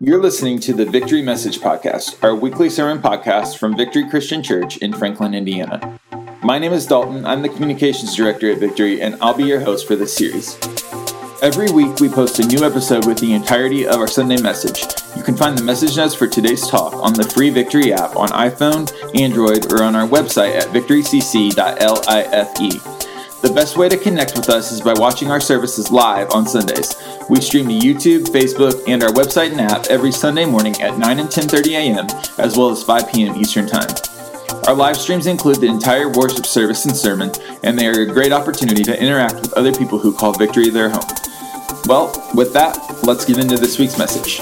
You're listening to the Victory Message Podcast, our weekly sermon podcast from Victory Christian Church in Franklin, Indiana. My name is Dalton. I'm the communications director at Victory, and I'll be your host for this series. Every week, we post a new episode with the entirety of our Sunday message. You can find the message notes for today's talk on the free Victory app on iPhone, Android, or on our website at victorycc.life. The best way to connect with us is by watching our services live on Sundays. We stream to YouTube, Facebook, and our website and app every Sunday morning at 9 and 10:30 a.m., as well as 5 p.m. Eastern Time. Our live streams include the entire worship service and sermon, and they are a great opportunity to interact with other people who call Victory their home. Well, with that, let's get into this week's message.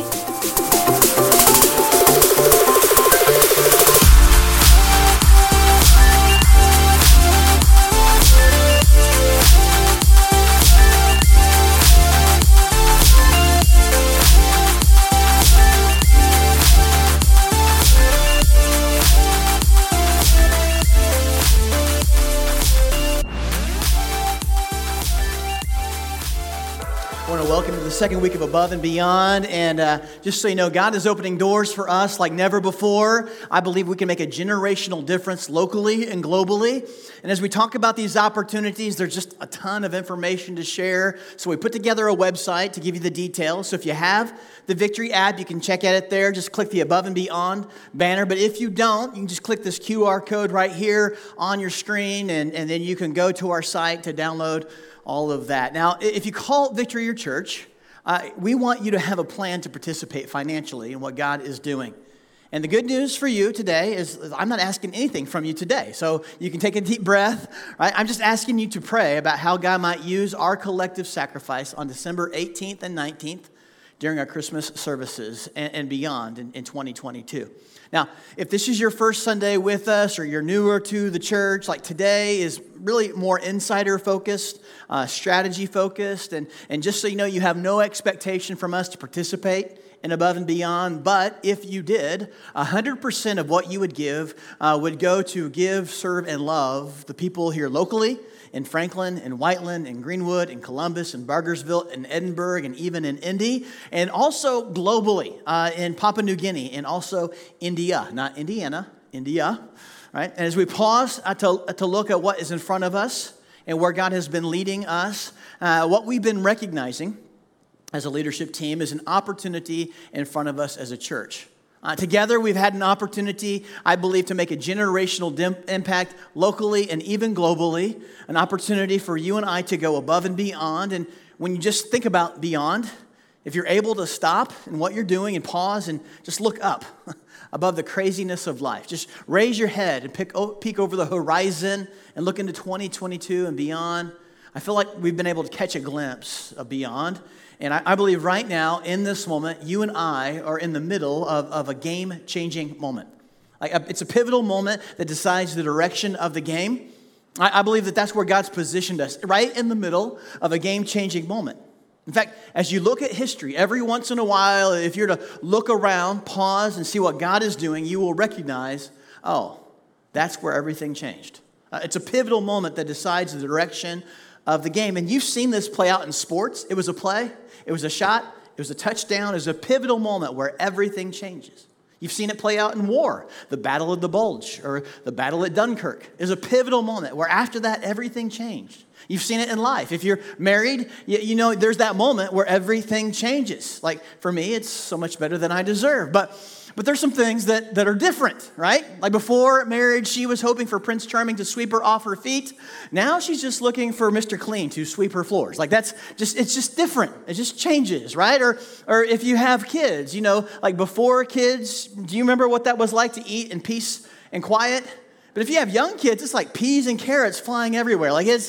Second week of Above and Beyond, and just so you know, God is opening doors for us like never before. I believe we can make a generational difference locally and globally. And as we talk about these opportunities, there's just a ton of information to share. So we put together a website to give you the details. So if you have the Victory app, you can check at it there. Just click the Above and Beyond banner. But if you don't, you can just click this QR code right here on your screen, and then you can go to our site to download all of that. Now, if you call Victory your church, we want you to have a plan to participate financially in what God is doing. And the good news for you today is I'm not asking anything from you today. So you can take a deep breath, right? I'm just asking you to pray about how God might use our collective sacrifice on December 18th and 19th during our Christmas services and beyond in 2022. Now, if this is your first Sunday with us or you're newer to the church, like today is really more insider-focused, strategy-focused, and just so you know, you have no expectation from us to participate in Above and Beyond, but if you did, 100% of what you would give would go to give, serve, and love the people here locally, in Franklin, in Whiteland, in Greenwood, in Columbus, in Bargersville, in Edinburgh, and even in Indy, and also globally in Papua New Guinea, and also India, not Indiana, India, right? And as we pause to look at what is in front of us and where God has been leading us, what we've been recognizing as a leadership team is an opportunity in front of us as a church. Together, we've had an opportunity, I believe, to make a generational impact locally and even globally, an opportunity for you and I to go above and beyond. And when you just think about beyond, if you're able to stop in what you're doing and pause and just look up above the craziness of life, just raise your head and peek over the horizon and look into 2022 and beyond, I feel like we've been able to catch a glimpse of beyond. And I believe right now, in this moment, you and I are in the middle of a game-changing moment. It's a pivotal moment that decides the direction of the game. I believe that that's where God's positioned us, right in the middle of a game-changing moment. In fact, as you look at history, every once in a while, if you're to look around, pause, and see what God is doing, you will recognize, oh, that's where everything changed. It's a pivotal moment that decides the direction of the game. And you've seen this play out in sports. It was a play. It was a shot. It was a touchdown. It was a pivotal moment where everything changes. You've seen it play out in war. The Battle of the Bulge or the Battle at Dunkirk is a pivotal moment where after that, everything changed. You've seen it in life. If you're married, you know there's that moment where everything changes. Like for me, it's so much better than I deserve. But there's some things that are different, right? Like before marriage, she was hoping for Prince Charming to sweep her off her feet. Now she's just looking for Mr. Clean to sweep her floors. Like it's just different. It just changes, right? Or if you have kids, you know, like before kids, do you remember what that was like to eat in peace and quiet? But if you have young kids, it's like peas and carrots flying everywhere. Like it's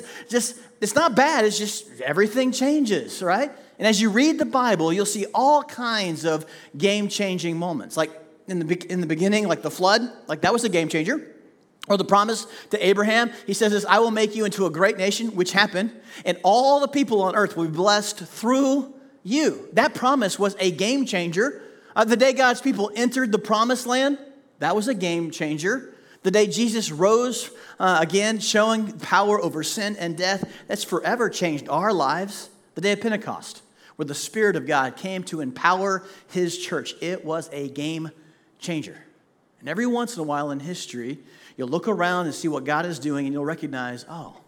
not bad. It's just everything changes, right? And as you read the Bible, you'll see all kinds of game-changing moments. Like in the beginning, like the flood, like that was a game changer. Or the promise to Abraham, he says this, I will make you into a great nation, which happened, and all the people on earth will be blessed through you. That promise was a game changer. The day God's people entered the promised land, that was a game changer. The day Jesus rose again, showing power over sin and death, that's forever changed our lives. The day of Pentecost, where the Spirit of God came to empower his church. It was a game changer. And every once in a while in history, you'll look around and see what God is doing, and you'll recognize, well,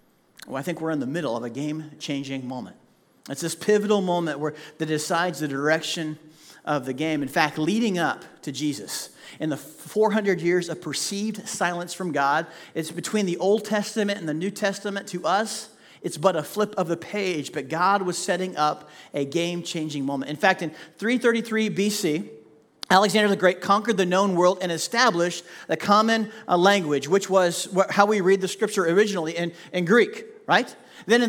I think we're in the middle of a game-changing moment. It's this pivotal moment that decides the direction of the game. In fact, leading up to Jesus, in the 400 years of perceived silence from God, it's between the Old Testament and the New Testament. To us, it's but a flip of the page, but God was setting up a game-changing moment. In fact, in 333 BC, Alexander the Great conquered the known world and established the common language, which was how we read the scripture originally in Greek, right? Then in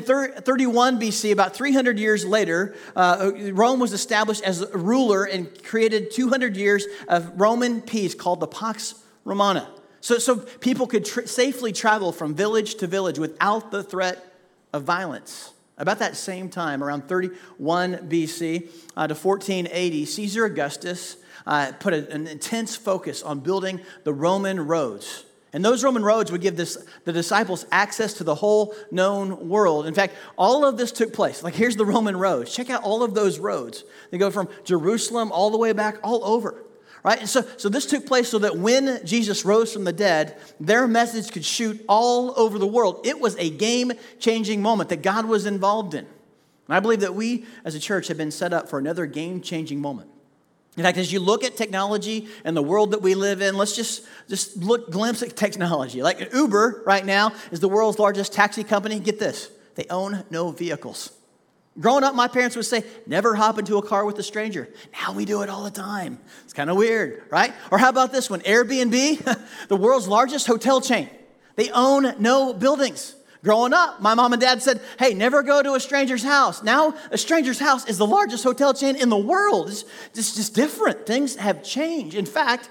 31 BC, about 300 years later, Rome was established as a ruler and created 200 years of Roman peace called the Pax Romana. So people could safely travel from village to village without the threat of violence. About that same time, around 31 BC to 1480, Caesar Augustus put an intense focus on building the Roman roads. And those Roman roads would give the disciples access to the whole known world. In fact, all of this took place. Like, here's the Roman roads. Check out all of those roads. They go from Jerusalem all the way back, all over. Right? And so this took place so that when Jesus rose from the dead, their message could shoot all over the world. It was a game-changing moment that God was involved in. And I believe that we as a church have been set up for another game-changing moment. In fact, as you look at technology and the world that we live in, let's just glimpse at technology. Like Uber right now is the world's largest taxi company. Get this, they own no vehicles. Growing up, my parents would say, never hop into a car with a stranger. Now we do it all the time. It's kind of weird, right? Or how about this one? Airbnb, the world's largest hotel chain. They own no buildings. Growing up, my mom and dad said, hey, never go to a stranger's house. Now, a stranger's house is the largest hotel chain in the world. It's just different. Things have changed. In fact,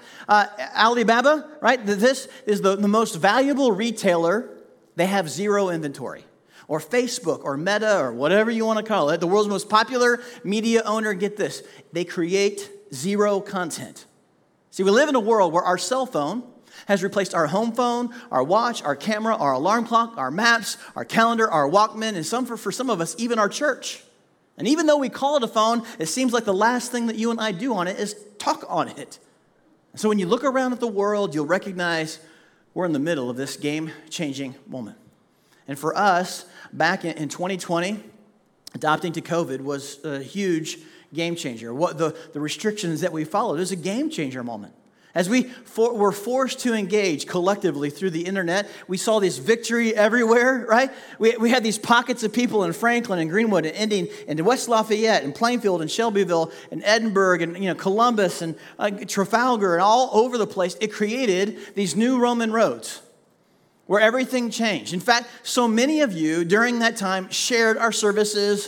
Alibaba, right? This is the most valuable retailer. They have zero inventory. Or Facebook or Meta or whatever you want to call it, the world's most popular media owner, get this, they create zero content. See, we live in a world where our cell phone has replaced our home phone, our watch, our camera, our alarm clock, our maps, our calendar, our Walkman, and for some of us, even our church. And even though we call it a phone, it seems like the last thing that you and I do on it is talk on it. So when you look around at the world, you'll recognize we're in the middle of this game-changing moment. And for us, back in 2020, adapting to COVID was a huge game changer. What the restrictions that we followed is a game changer moment. As we were forced to engage collectively through the internet, we saw this victory everywhere, right? We had these pockets of people in Franklin and Greenwood and Indian and West Lafayette and Plainfield and Shelbyville and Edinburgh and Columbus and Trafalgar and all over the place. It created these new Roman roads where everything changed. In fact, so many of you during that time shared our services,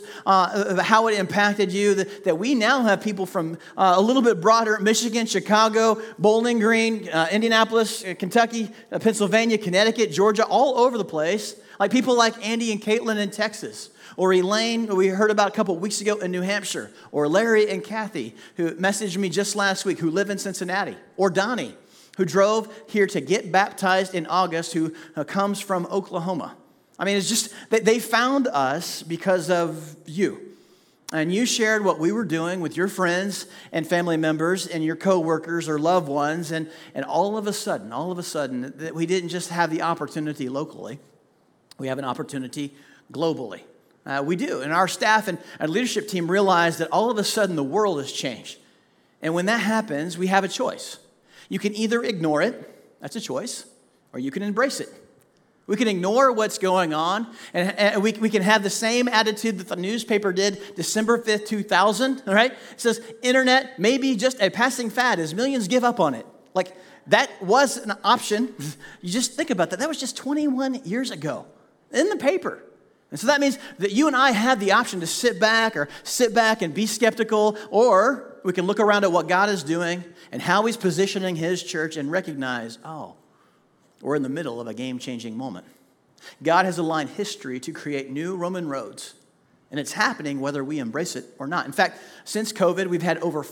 how it impacted you, that we now have people from a little bit broader, Michigan, Chicago, Bowling Green, Indianapolis, Kentucky, Pennsylvania, Connecticut, Georgia, all over the place. Like people like Andy and Caitlin in Texas, or Elaine, who we heard about a couple of weeks ago in New Hampshire, or Larry and Kathy, who messaged me just last week, who live in Cincinnati, or Donnie, who drove here to get baptized in August, who comes from Oklahoma. I mean, it's just that they found us because of you. And you shared what we were doing with your friends and family members and your coworkers or loved ones. And all of a sudden, that we didn't just have the opportunity locally. We have an opportunity globally. We do. And our staff and our leadership team realized that all of a sudden the world has changed. And when that happens, we have a choice. You can either ignore it, that's a choice, or you can embrace it. We can ignore what's going on, and we can have the same attitude that the newspaper did December 5th, 2000, all right? It says, internet may be just a passing fad as millions give up on it. Like, that was an option. You just think about that. That was just 21 years ago in the paper. And so that means that you and I have the option to sit back and be skeptical, or we can look around at what God is doing and how he's positioning his church and recognize, we're in the middle of a game-changing moment. God has aligned history to create new Roman roads, and it's happening whether we embrace it or not. In fact, since COVID, we've had over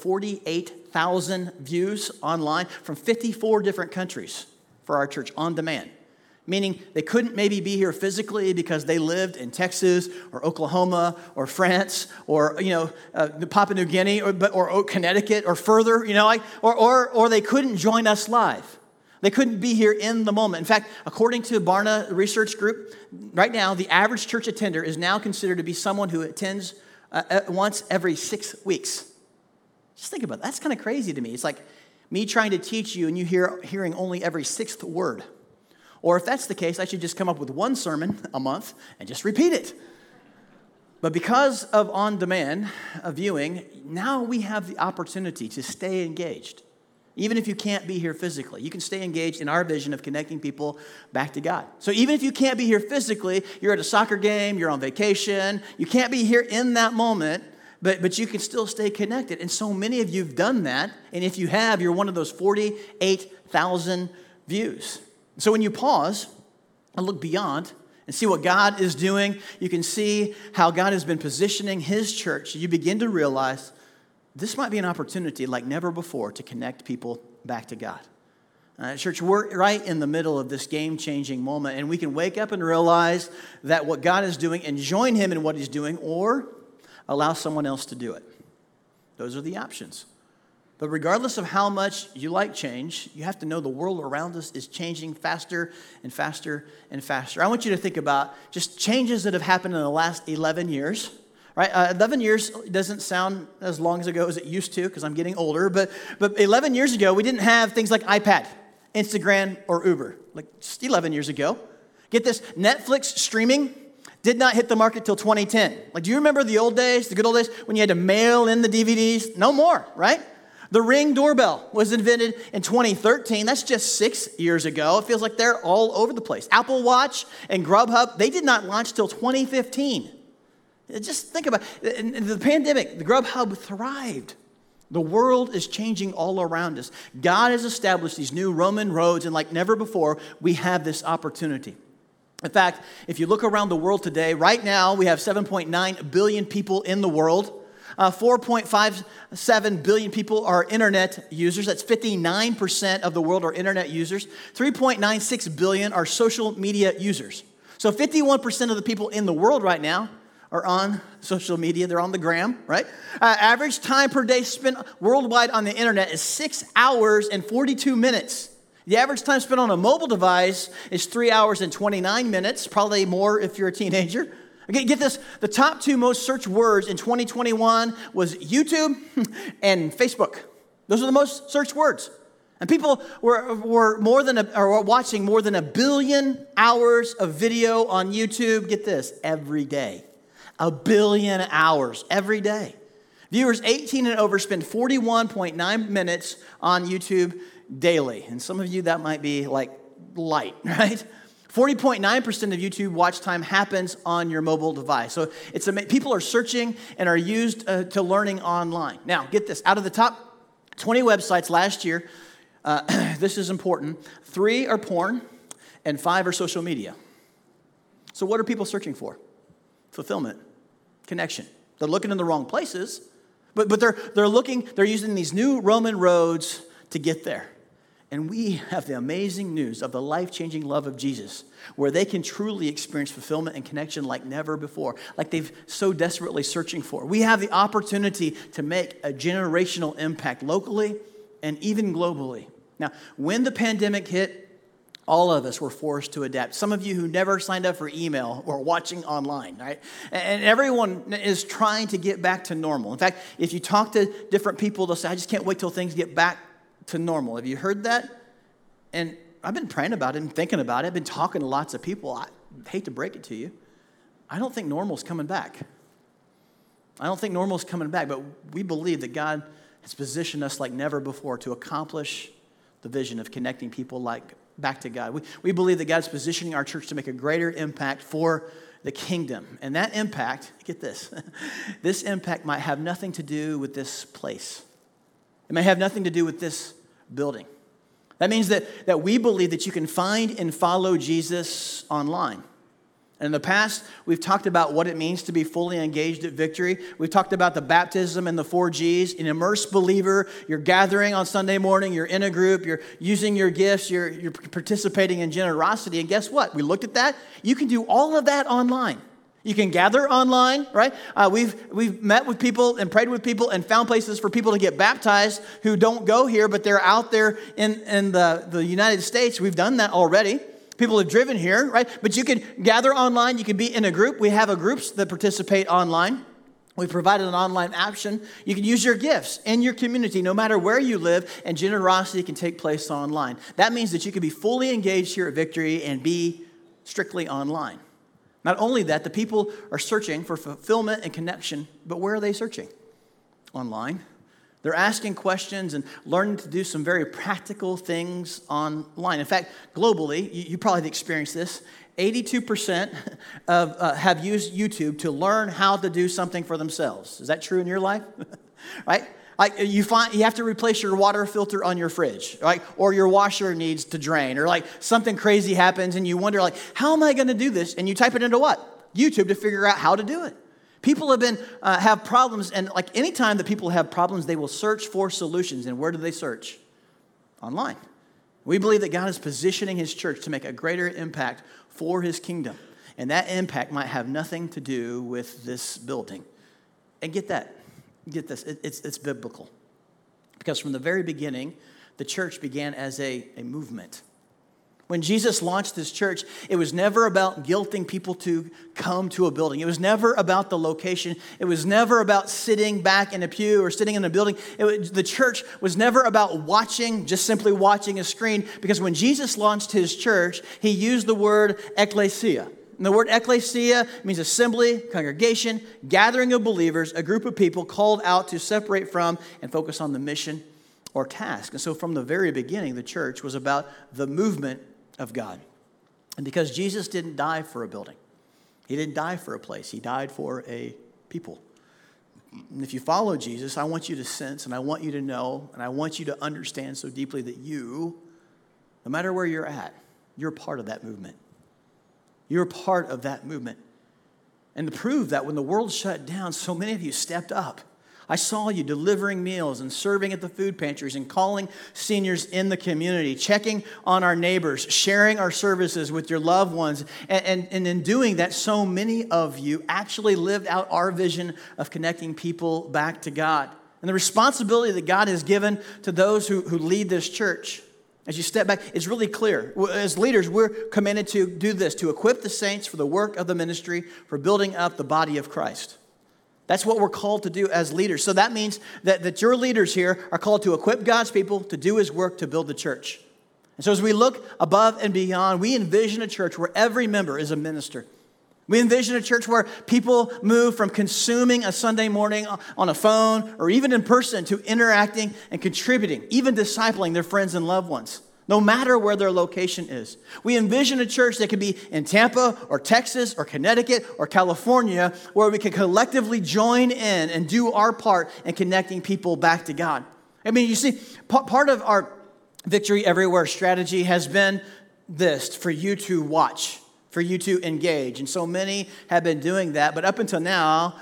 48,000 views online from 54 different countries for our church on demand. meaning they couldn't maybe be here physically because they lived in Texas or Oklahoma or France or Papua New Guinea or Connecticut or further, or they couldn't join us live. They couldn't be here in the moment. In fact, according to Barna Research Group, right now the average church attender is now considered to be someone who attends once every 6 weeks. Just think about that. That's kind of crazy to me. It's like me trying to teach you and you hearing only every sixth word. Or if that's the case, I should just come up with one sermon a month and just repeat it. But because of on-demand viewing, now we have the opportunity to stay engaged. Even if you can't be here physically, you can stay engaged in our vision of connecting people back to God. So even if you can't be here physically, you're at a soccer game, you're on vacation, you can't be here in that moment, but you can still stay connected. And so many of you have done that. And if you have, you're one of those 48,000 views. So when you pause and look beyond and see what God is doing, you can see how God has been positioning His church. You begin to realize this might be an opportunity like never before to connect people back to God. Church, we're right in the middle of this game-changing moment, and we can wake up and realize that what God is doing and join Him in what He's doing, or allow someone else to do it. Those are the options. But regardless of how much you like change, you have to know the world around us is changing faster and faster and faster. I want you to think about just changes that have happened in the last 11 years. Right? 11 years doesn't sound as long ago as it used to because I'm getting older, but 11 years ago, we didn't have things like iPad, Instagram, or Uber. Like just 11 years ago. Get this, Netflix streaming did not hit the market till 2010. Like, do you remember the old days, the good old days, when you had to mail in the DVDs? No more, right? The Ring doorbell was invented in 2013. That's just 6 years ago. It feels like they're all over the place. Apple Watch and Grubhub, they did not launch till 2015. Just think about it. In the pandemic, the Grubhub thrived. The world is changing all around us. God has established these new Roman roads, and like never before, we have this opportunity. In fact, if you look around the world today, right now we have 7.9 billion people in the world. 4.57 billion people are internet users. That's 59% of the world are internet users. 3.96 billion are social media users. So 51% of the people in the world right now are on social media. They're on the gram, right? Average time per day spent worldwide on the internet is 6 hours and 42 minutes. The average time spent on a mobile device is 3 hours and 29 minutes, probably more if you're a teenager. Okay, get this, the top two most searched words in 2021 was YouTube and Facebook. Those are the most searched words. And people were watching more than 1 billion hours of video on YouTube, get this, every day. 1 billion hours every day. Viewers 18 and over spend 41.9 minutes on YouTube daily. And some of you, that might be like light, right? 40.9% of YouTube watch time happens on your mobile device. So people are searching and are used to learning online. Now, get this. Out of the top 20 websites last year, this is important, 3 are porn and 5 are social media. So what are people searching for? Fulfillment, connection. They're looking in the wrong places, but they're using these new Roman roads to get there. And we have the amazing news of the life-changing love of Jesus, where they can truly experience fulfillment and connection like never before, like they've so desperately searching for. We have the opportunity to make a generational impact locally and even globally. Now, when the pandemic hit, all of us were forced to adapt. Some of you who never signed up for email or watching online, right? And everyone is trying to get back to normal. In fact, if you talk to different people, they'll say, I just can't wait till things get back to normal. Have you heard that? And I've been praying about it and thinking about it. I've been talking to lots of people. I hate to break it to you. I don't think normal's coming back. But we believe that God has positioned us like never before to accomplish the vision of connecting people back to God. We believe that God's positioning our church to make a greater impact for the kingdom. And that impact, get this, this impact might have nothing to do with this place. It may have nothing to do with this building. That means that we believe that you can find and follow Jesus online. And in the past, we've talked about what it means to be fully engaged at Victory. We've talked about the baptism and the 4 Gs. An immersed believer, you're gathering on Sunday morning, you're in a group, you're using your gifts, you're participating in generosity. And guess what? We looked at that. You can do all of that online. You can gather online, right? We've met with people and prayed with people and found places for people to get baptized who don't go here, but they're out there in the United States. We've done that already. People have driven here, right? But you can gather online. You can be in a group. We have groups that participate online. We provided an online option. You can use your gifts in your community, no matter where you live, and generosity can take place online. That means that you can be fully engaged here at Victory and be strictly online. Not only that, the people are searching for fulfillment and connection, but where are they searching? Online. They're asking questions and learning to do some very practical things online. In fact, globally, you probably have experienced this, 82% have used YouTube to learn how to do something for themselves. Is that true in your life? Right? Like you have to replace your water filter on your fridge, right? Or your washer needs to drain, or like something crazy happens and you wonder, like, how am I going to do this? And you type it into what? YouTube to figure out how to do it. People have problems, and like anytime that people have problems, they will search for solutions. And where do they search? Online. We believe that God is positioning His church to make a greater impact for His kingdom, and that impact might have nothing to do with this building. And get this, it's biblical. Because from the very beginning, the church began as a movement. When Jesus launched His church, it was never about guilting people to come to a building. It was never about the location. It was never about sitting back in a pew or sitting in a building. The church was never about just simply watching a screen. Because when Jesus launched His church, He used the word ecclesia. And the word ecclesia means assembly, congregation, gathering of believers, a group of people called out to separate from and focus on the mission or task. And so from the very beginning, the church was about the movement of God. And because Jesus didn't die for a building, He didn't die for a place, He died for a people. And if you follow Jesus, I want you to sense and I want you to know and I want you to understand so deeply that you, no matter where you're at, you're part of that movement. You're part of that movement. And to prove that, when the world shut down, so many of you stepped up. I saw you delivering meals and serving at the food pantries and calling seniors in the community, checking on our neighbors, sharing our services with your loved ones. And in doing that, so many of you actually lived out our vision of connecting people back to God. And the responsibility that God has given to those who lead this church, as you step back, it's really clear. As leaders, we're committed to do this, to equip the saints for the work of the ministry, for building up the body of Christ. That's what we're called to do as leaders. So that means that your leaders here are called to equip God's people to do His work to build the church. And so as we look above and beyond, we envision a church where every member is a minister. We envision a church where people move from consuming a Sunday morning on a phone or even in person to interacting and contributing, even discipling their friends and loved ones, no matter where their location is. We envision a church that could be in Tampa or Texas or Connecticut or California, where we can collectively join in and do our part in connecting people back to God. I mean, you see, part of our Victory Everywhere strategy has been this: for you to watch, for you to engage. And so many have been doing that. But up until now,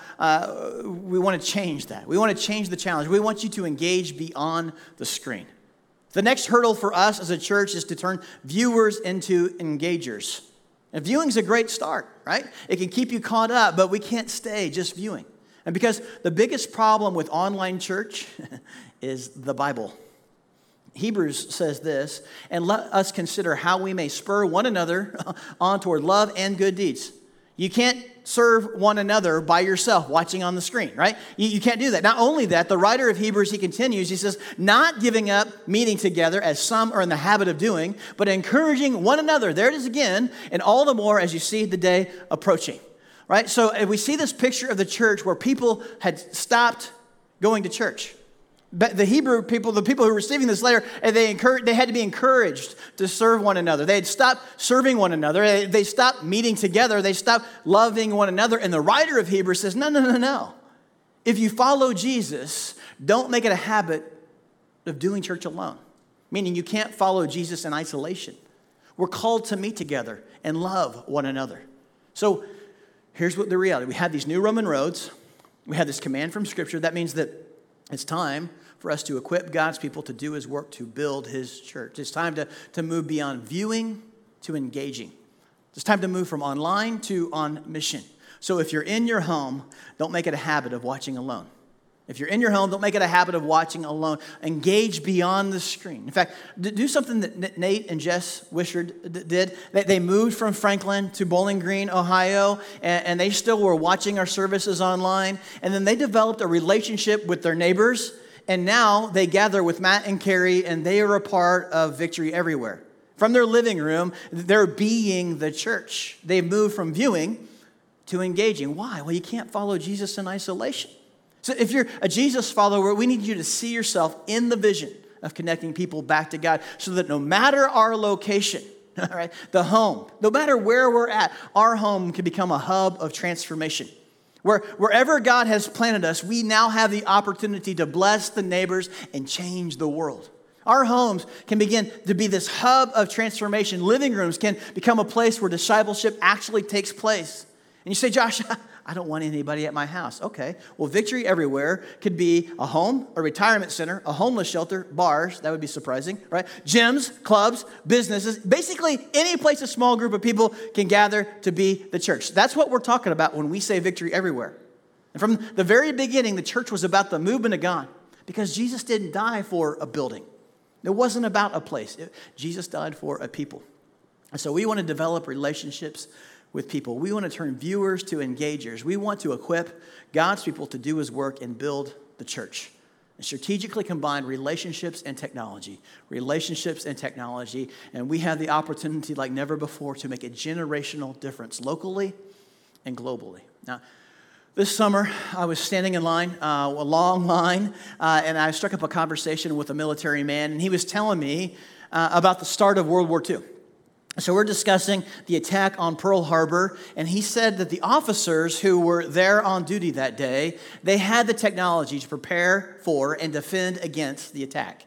we want to change that. We want to change the challenge. We want you to engage beyond the screen. The next hurdle for us as a church is to turn viewers into engagers. And viewing is a great start, right? It can keep you caught up, but we can't stay just viewing. And because the biggest problem with online church is the Bible. Hebrews says this, and let us consider how we may spur one another on toward love and good deeds. You can't serve one another by yourself watching on the screen, right? You can't do that. Not only that, the writer of Hebrews, he continues, he says, not giving up meeting together as some are in the habit of doing, but encouraging one another. There it is again, and all the more as you see the day approaching, right? So we see this picture of the church where people had stopped going to church. But the Hebrew people, the people who were receiving this letter, they had to be encouraged to serve one another. They had stopped serving one another. They stopped meeting together. They stopped loving one another. And the writer of Hebrews says, no. If you follow Jesus, don't make it a habit of doing church alone. Meaning you can't follow Jesus in isolation. We're called to meet together and love one another. So here's what the reality. We have these new Roman roads. We have this command from Scripture. That means that it's time for us to equip God's people to do his work, to build his church. It's time to move beyond viewing to engaging. It's time to move from online to on mission. So if you're in your home, don't make it a habit of watching alone. If you're in your home, don't make it a habit of watching alone. Engage beyond the screen. In fact, do something that Nate and Jess Wishard did. They moved from Franklin to Bowling Green, Ohio, and they still were watching our services online. And then they developed a relationship with their neighbors, and now they gather with Matt and Carrie, and they are a part of Victory Everywhere. From their living room, they're being the church. They've moved from viewing to engaging. Why? Well, you can't follow Jesus in isolation. So if you're a Jesus follower, we need you to see yourself in the vision of connecting people back to God so that no matter our location, all right, the home, no matter where we're at, our home can become a hub of transformation. Wherever God has planted us, we now have the opportunity to bless the neighbors and change the world. Our homes can begin to be this hub of transformation. Living rooms can become a place where discipleship actually takes place. And you say, Josh, I don't want anybody at my house. Okay, well, Victory Everywhere could be a home, a retirement center, a homeless shelter, bars, that would be surprising, right? Gyms, clubs, businesses, basically any place a small group of people can gather to be the church. That's what we're talking about when we say Victory Everywhere. And from the very beginning, the church was about the movement of God because Jesus didn't die for a building. It wasn't about a place. Jesus died for a people. And so we want to develop relationships with people. We want to turn viewers to engagers. We want to equip God's people to do his work and build the church. And strategically combine relationships and technology. Relationships and technology. And we have the opportunity like never before to make a generational difference locally and globally. Now, this summer, I was standing in line, a long line, and I struck up a conversation with a military man, and he was telling me about the start of World War II. So we're discussing the attack on Pearl Harbor, and he said that the officers who were there on duty that day, they had the technology to prepare for and defend against the attack.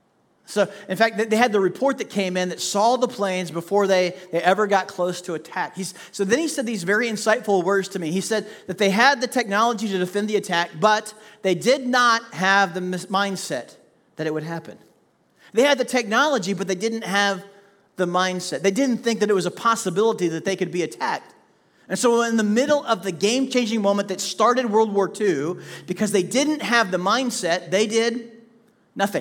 So, in fact, they had the report that came in that saw the planes before they ever got close to attack. So then he said these very insightful words to me. He said that they had the technology to defend the attack, but they did not have the mindset that it would happen. They had the technology, but they didn't have the mindset. They didn't think that it was a possibility that they could be attacked. And so in the middle of the game-changing moment that started World War II, because they didn't have the mindset, they did nothing.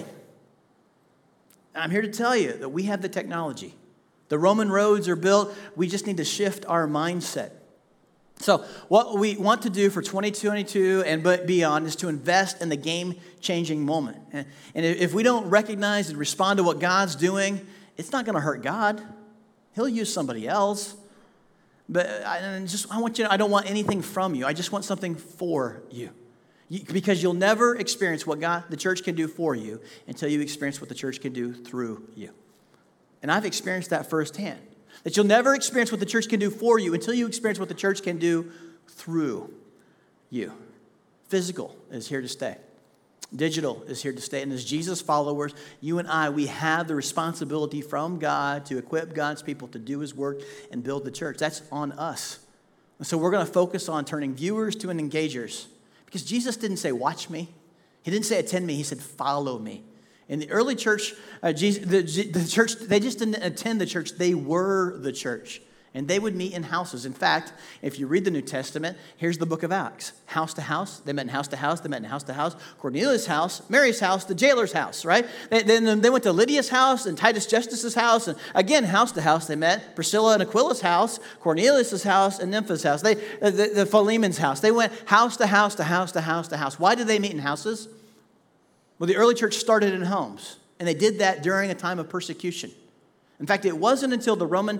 I'm here to tell you that we have the technology. The Roman roads are built. We just need to shift our mindset. So what we want to do for 2022 and beyond is to invest in the game-changing moment. And if we don't recognize and respond to what God's doing, it's not going to hurt God. He'll use somebody else. But I want you to, I don't want anything from you. I just want something for you. Because you'll never experience what the church can do for you until you experience what the church can do through you. And I've experienced that firsthand. That you'll never experience what the church can do for you until you experience what the church can do through you. Physical is here to stay. Digital is here to stay. And as Jesus followers, you and I, we have the responsibility from God to equip God's people to do his work and build the church. That's on us. And so we're going to focus on turning viewers to engagers. Because Jesus didn't say, watch me. He didn't say, attend me. He said, follow me. In the early church, the church, they just didn't attend the church. They were the church. And they would meet in houses. In fact, if you read the New Testament, here's the book of Acts. House to house. They met in house to house. They met in house to house. Cornelius' house, Mary's house, the jailer's house, right? Then they went to Lydia's house and Titus Justus's house. And again, house to house. They met Priscilla and Aquila's house, Cornelius' house, and Nympha's house. The Philemon's house. They went house to house to house to house to house. Why did they meet in houses? Well, the early church started in homes. And they did that during a time of persecution. In fact, it wasn't until the Roman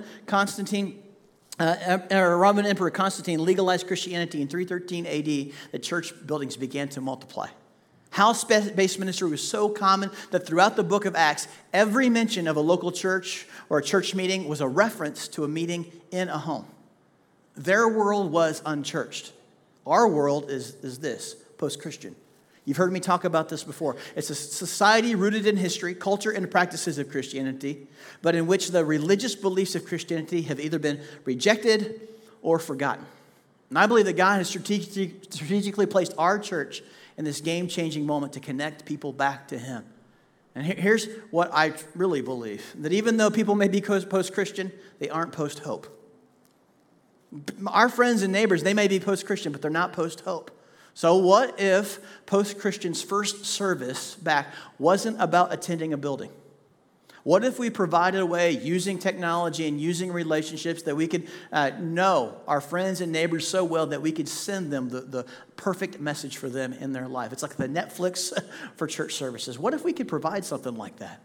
Emperor Constantine legalized Christianity in 313 AD that church buildings began to multiply. House-based ministry was so common that throughout the book of Acts, every mention of a local church or a church meeting was a reference to a meeting in a home. Their world was unchurched. Our world is this, post-Christian. You've heard me talk about this before. It's a society rooted in history, culture, and practices of Christianity, but in which the religious beliefs of Christianity have either been rejected or forgotten. And I believe that God has strategically placed our church in this game-changing moment to connect people back to Him. And here's what I really believe, that even though people may be post-Christian, they aren't post-hope. Our friends and neighbors, they may be post-Christian, but they're not post-hope. So what if post-Christian's first service back wasn't about attending a building? What if we provided a way, using technology and using relationships, that we could know our friends and neighbors so well that we could send them the perfect message for them in their life? It's like the Netflix for church services. What if we could provide something like that?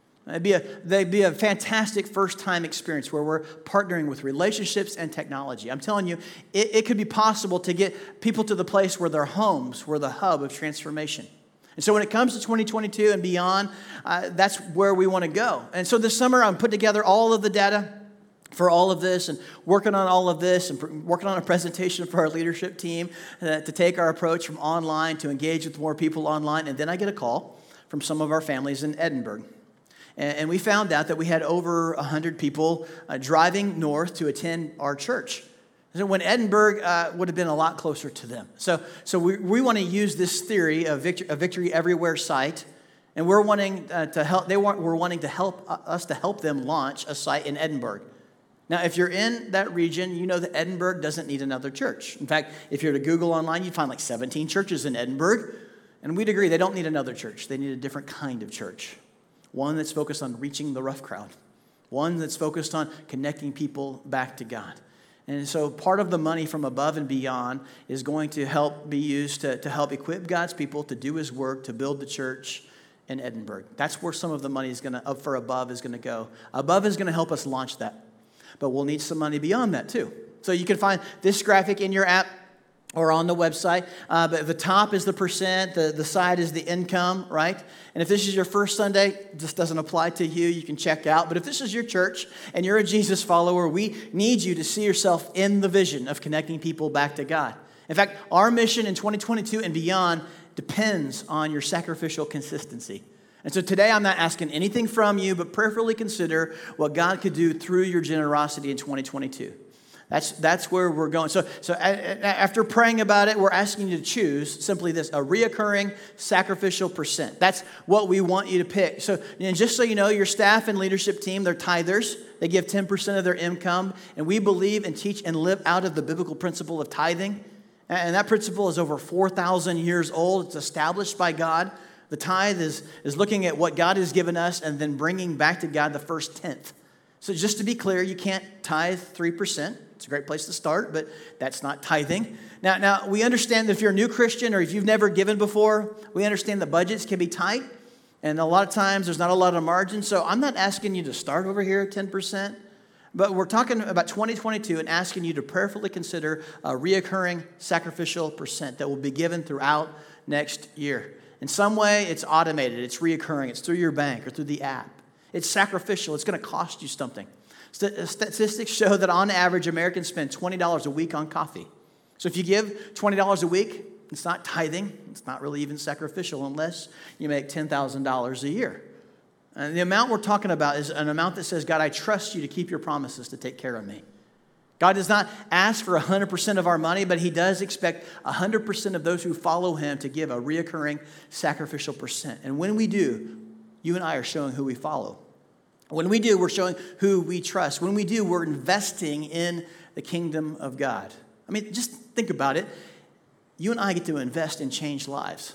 They'd be a fantastic first-time experience where we're partnering with relationships and technology. I'm telling you, it could be possible to get people to the place where their homes were the hub of transformation. And so when it comes to 2022 and beyond, that's where we want to go. And so this summer, I'm putting together all of the data for all of this and working on all of this and working on a presentation for our leadership team to take our approach from online to engage with more people online. And then I get a call from some of our families in Edinburgh. And we found out that we had over 100 people driving north to attend our church. So when Edinburgh would have been a lot closer to them. So we want to use this theory of a Victory Everywhere site, and we're wanting to help. We're wanting to help us to help them launch a site in Edinburgh. Now, if you're in that region, you know that Edinburgh doesn't need another church. In fact, if you were to Google online, you'd find like 17 churches in Edinburgh, and we'd agree they don't need another church. They need a different kind of church, one that's focused on reaching the rough crowd, one that's focused on connecting people back to God. And so part of the money from Above and Beyond is going to help be used to help equip God's people to do His work, to build the church in Edinburgh. That's where some of the money is going to, for Above, is going to go. Above is going to help us launch that. But we'll need some money beyond that too. So you can find this graphic in your app or on the website. But the top is the percent, the side is the income, right? And if this is your first Sunday, this doesn't apply to you, you can check out. But if this is your church and you're a Jesus follower, we need you to see yourself in the vision of connecting people back to God. In fact, our mission in 2022 and beyond depends on your sacrificial consistency. And so today I'm not asking anything from you, but prayerfully consider what God could do through your generosity in 2022. That's where we're going. So after praying about it, we're asking you to choose simply this, a reoccurring sacrificial percent. That's what we want you to pick. So just so you know, your staff and leadership team, they're tithers. They give 10% of their income. And we believe and teach and live out of the biblical principle of tithing. And that principle is over 4,000 years old. It's established by God. The tithe is looking at what God has given us and then bringing back to God the first tenth. So just to be clear, you can't tithe 3%. It's a great place to start, but that's not tithing. Now we understand that if you're a new Christian or if you've never given before, we understand that budgets can be tight, and a lot of times there's not a lot of margin. So I'm not asking you to start over here at 10%, but we're talking about 2022 and asking you to prayerfully consider a reoccurring sacrificial percent that will be given throughout next year. In some way, it's automated, it's reoccurring, it's through your bank or through the app. It's sacrificial, it's going to cost you something. Statistics show that on average, Americans spend $20 a week on coffee. So if you give $20 a week, it's not tithing. It's not really even sacrificial unless you make $10,000 a year. And the amount we're talking about is an amount that says, God, I trust you to keep your promises to take care of me. God does not ask for 100% of our money, but He does expect 100% of those who follow Him to give a reoccurring sacrificial percent. And when we do, you and I are showing who we follow. When we do, we're showing who we trust. When we do, we're investing in the kingdom of God. I mean, just think about it. You and I get to invest in changed lives.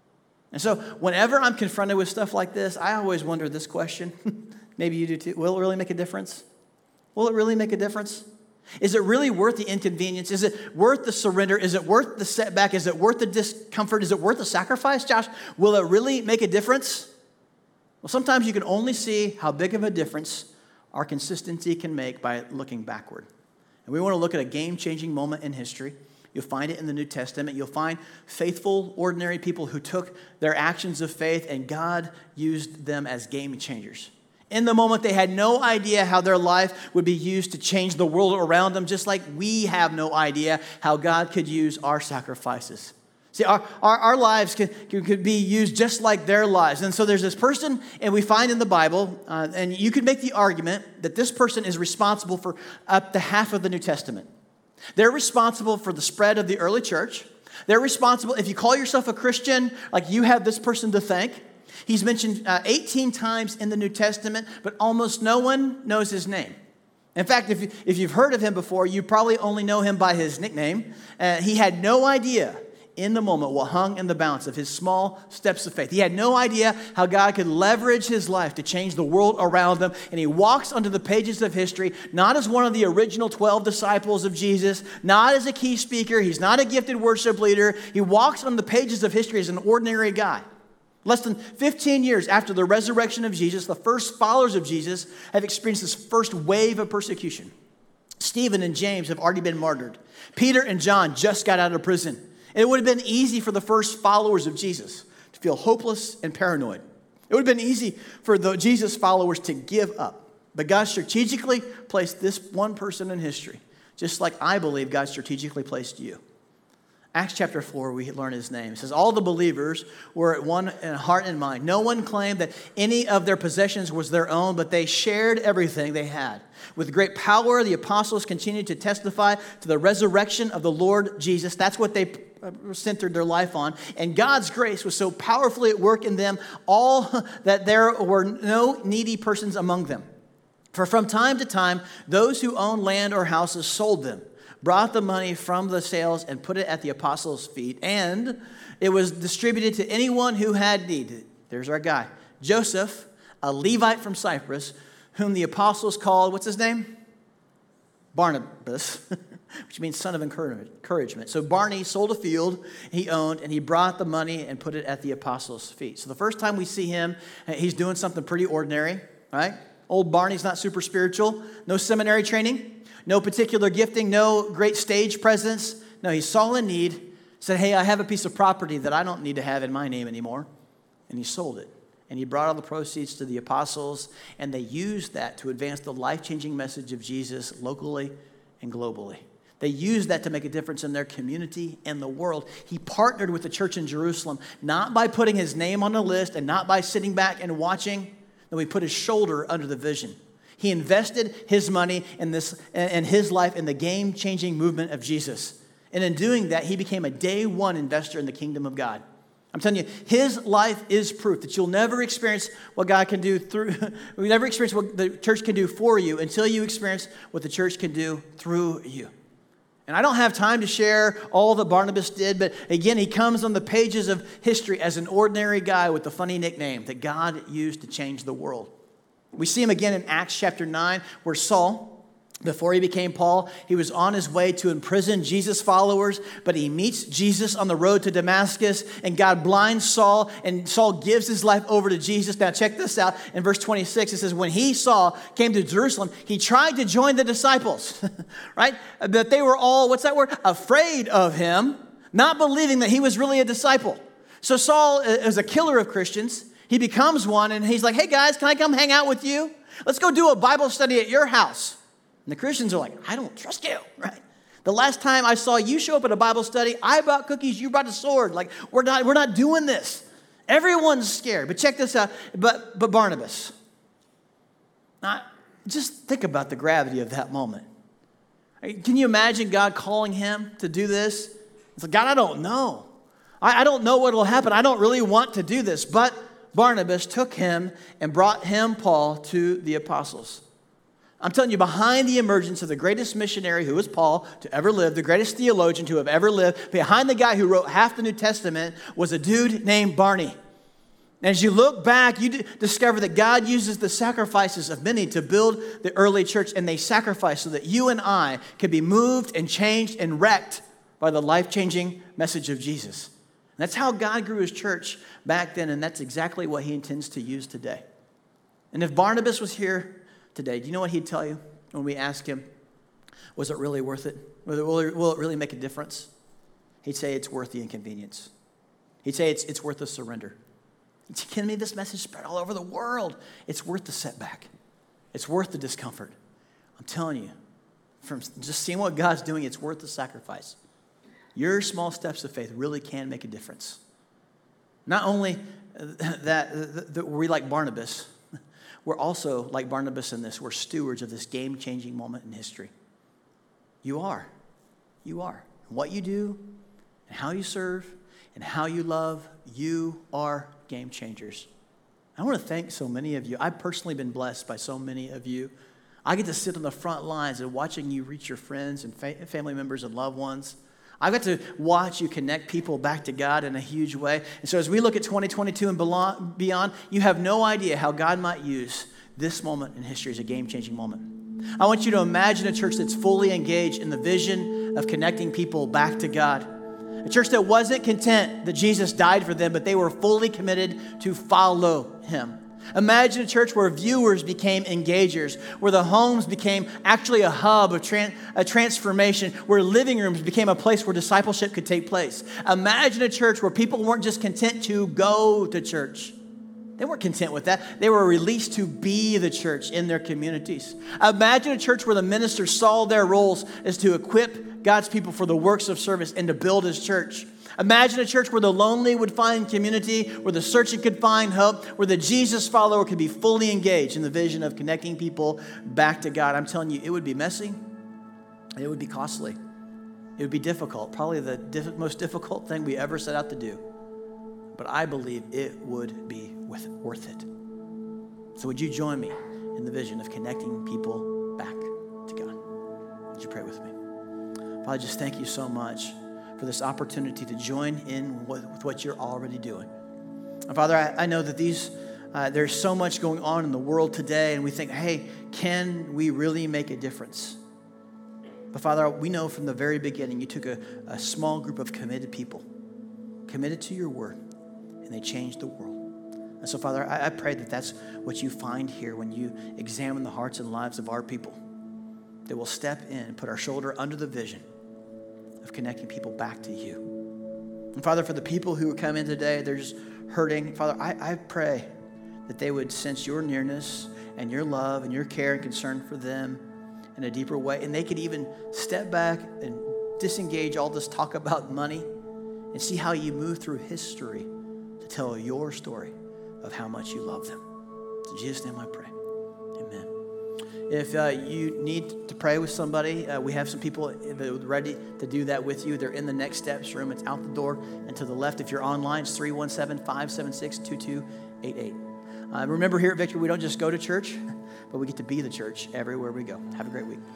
And so whenever I'm confronted with stuff like this, I always wonder this question. Maybe you do too. Will it really make a difference? Will it really make a difference? Is it really worth the inconvenience? Is it worth the surrender? Is it worth the setback? Is it worth the discomfort? Is it worth the sacrifice, Josh? Will it really make a difference? Well, sometimes you can only see how big of a difference our consistency can make by looking backward. And we want to look at a game-changing moment in history. You'll find it in the New Testament. You'll find faithful, ordinary people who took their actions of faith and God used them as game changers. In the moment, they had no idea how their life would be used to change the world around them, just like we have no idea how God could use our sacrifices. See, our lives could be used just like their lives. And so there's this person, and we find in the Bible, and you could make the argument that this person is responsible for up to half of the New Testament. They're responsible for the spread of the early church. They're responsible, if you call yourself a Christian, like you have this person to thank. He's mentioned 18 times in the New Testament, but almost no one knows his name. In fact, if you've heard of him before, you probably only know him by his nickname. He had no idea in the moment what hung in the balance of his small steps of faith. He had no idea how God could leverage his life to change the world around them. And he walks onto the pages of history, not as one of the original 12 disciples of Jesus, not as a key speaker. He's not a gifted worship leader. He walks on the pages of history as an ordinary guy. Less than 15 years after the resurrection of Jesus, the first followers of Jesus have experienced this first wave of persecution. Stephen and James have already been martyred. Peter and John just got out of prison. It would have been easy for the first followers of Jesus to feel hopeless and paranoid. It would have been easy for the Jesus followers to give up. But God strategically placed this one person in history, just like I believe God strategically placed you. Acts chapter 4, we learn his name. It says, all the believers were at one in heart and mind. No one claimed that any of their possessions was their own, but they shared everything they had. With great power, the apostles continued to testify to the resurrection of the Lord Jesus. That's what they centered their life on. And God's grace was so powerfully at work in them all that there were no needy persons among them. For from time to time, those who owned land or houses sold them, brought the money from the sales and put it at the apostles' feet, and it was distributed to anyone who had need. There's our guy, Joseph, a Levite from Cyprus, whom the apostles called, what's his name? Barnabas, which means son of encouragement. So Barney sold a field he owned, and he brought the money and put it at the apostles' feet. So the first time we see him, he's doing something pretty ordinary, right? Old Barney's not super spiritual, no seminary training, no particular gifting, no great stage presence. No, he saw a need, said, hey, I have a piece of property that I don't need to have in my name anymore. And he sold it. And he brought all the proceeds to the apostles, and they used that to advance the life-changing message of Jesus locally and globally. They used that to make a difference in their community and the world. He partnered with the church in Jerusalem, not by putting his name on the list and not by sitting back and watching. No, he put his shoulder under the vision. He invested his money in this and his life in the game-changing movement of Jesus. And in doing that, he became a day one investor in the kingdom of God. I'm telling you, his life is proof that you'll never experience what God can do through, you'll never experience what the church can do for you until you experience what the church can do through you. And I don't have time to share all that Barnabas did, but again, he comes on the pages of history as an ordinary guy with a funny nickname that God used to change the world. We see him again in Acts chapter 9, where Saul, before he became Paul, he was on his way to imprison Jesus' followers, but he meets Jesus on the road to Damascus, and God blinds Saul, and Saul gives his life over to Jesus. Now check this out. In verse 26, it says, when he, Saul, came to Jerusalem, he tried to join the disciples, right? But they were all, what's that word? Afraid of him, not believing that he was really a disciple. So Saul is a killer of Christians. He becomes one, and he's like, hey, guys, can I come hang out with you? Let's go do a Bible study at your house. And the Christians are like, I don't trust you, right? The last time I saw you show up at a Bible study, I brought cookies, you brought a sword. Like, we're not doing this. Everyone's scared. But check this out. But Barnabas. Now, just think about the gravity of that moment. Can you imagine God calling him to do this? It's like, God, I don't know. I don't know what will happen. I don't really want to do this. But Barnabas took him and brought him, Paul, to the apostles. I'm telling you, behind the emergence of the greatest missionary who was Paul to ever live, the greatest theologian to have ever lived, behind the guy who wrote half the New Testament was a dude named Barney. And as you look back, you discover that God uses the sacrifices of many to build the early church, and they sacrificed so that you and I could be moved and changed and wrecked by the life-changing message of Jesus. And that's how God grew his church back then, and that's exactly what he intends to use today. And if Barnabas was here today, do you know what he'd tell you when we ask him, was it really worth it? Will it really make a difference? He'd say it's worth the inconvenience. He'd say it's worth the surrender. Can me this message spread all over the world? It's worth the setback. It's worth the discomfort. I'm telling you, from just seeing what God's doing, it's worth the sacrifice. Your small steps of faith really can make a difference. Not only that we like Barnabas, we're also like Barnabas in this. We're stewards of this game-changing moment in history. You are. you are. What you do, and how you serve, and how you love, you are game changers. I want to thank so many of you. I've personally been blessed by so many of you. I get to sit on the front lines and watching you reach your friends and family members and loved ones. I got to watch you connect people back to God in a huge way. And so as we look at 2022 and beyond, you have no idea how God might use this moment in history as a game-changing moment. I want you to imagine a church that's fully engaged in the vision of connecting people back to God. A church that wasn't content that Jesus died for them, but they were fully committed to follow him. Imagine a church where viewers became engagers, where the homes became actually a hub of a transformation, where living rooms became a place where discipleship could take place. Imagine a church where people weren't just content to go to church. They weren't content with that. They were released to be the church in their communities. Imagine a church where the ministers saw their roles as to equip God's people for the works of service and to build his church. Imagine a church where the lonely would find community, where the searching could find hope, where the Jesus follower could be fully engaged in the vision of connecting people back to God. I'm telling you, it would be messy. It would be costly. It would be difficult, probably the most difficult thing we ever set out to do. But I believe it would be worth it. So would you join me in the vision of connecting people back to God? Would you pray with me? Father, just thank you so much for this opportunity to join in with what you're already doing. And Father, I know that there's so much going on in the world today, and we think, hey, can we really make a difference? But Father, we know from the very beginning you took a small group of committed people, committed to your word, and they changed the world. And so, Father, I pray that that's what you find here when you examine the hearts and lives of our people, that we'll step in and put our shoulder under the vision of connecting people back to you. And Father, for the people who come in today, they're just hurting. Father, I pray that they would sense your nearness and your love and your care and concern for them in a deeper way. And they could even step back and disengage all this talk about money and see how you move through history to tell your story of how much you love them. In Jesus' name I pray. Amen. If you need to pray with somebody, we have some people that are ready to do that with you. They're in the Next Steps room. It's out the door and to the left. If you're online, it's 317-576-2288. Remember, here at Victory, we don't just go to church, but we get to be the church everywhere we go. Have a great week.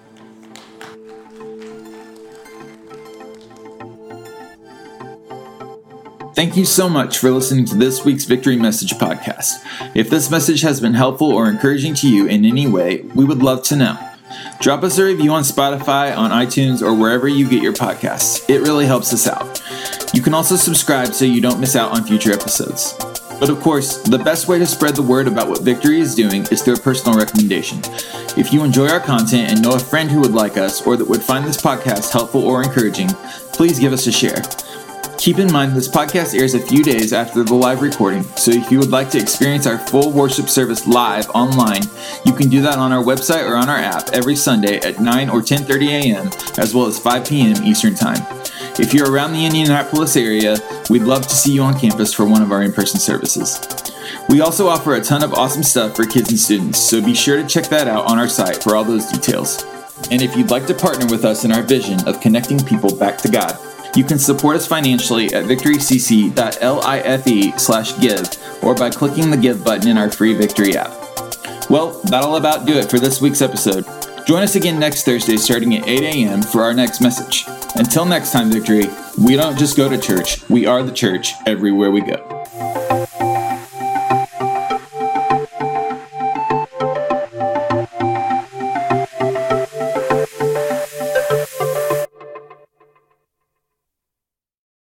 Thank you so much for listening to this week's Victory Message podcast. If this message has been helpful or encouraging to you in any way, we would love to know. Drop us a review on Spotify, on iTunes, or wherever you get your podcasts. It really helps us out. You can also subscribe so you don't miss out on future episodes. But of course, the best way to spread the word about what Victory is doing is through a personal recommendation. If you enjoy our content and know a friend who would like us or that would find this podcast helpful or encouraging, please give us a share. Keep in mind, this podcast airs a few days after the live recording, so if you would like to experience our full worship service live online, you can do that on our website or on our app every Sunday at 9 or 10:30 a.m., as well as 5 p.m. Eastern Time. If you're around the Indianapolis area, we'd love to see you on campus for one of our in-person services. We also offer a ton of awesome stuff for kids and students, so be sure to check that out on our site for all those details. And if you'd like to partner with us in our vision of connecting people back to God, you can support us financially at victorycc.life/give or by clicking the Give button in our free Victory app. Well, that'll about do it for this week's episode. Join us again next Thursday starting at 8 a.m. for our next message. Until next time, Victory, we don't just go to church, we are the church everywhere we go.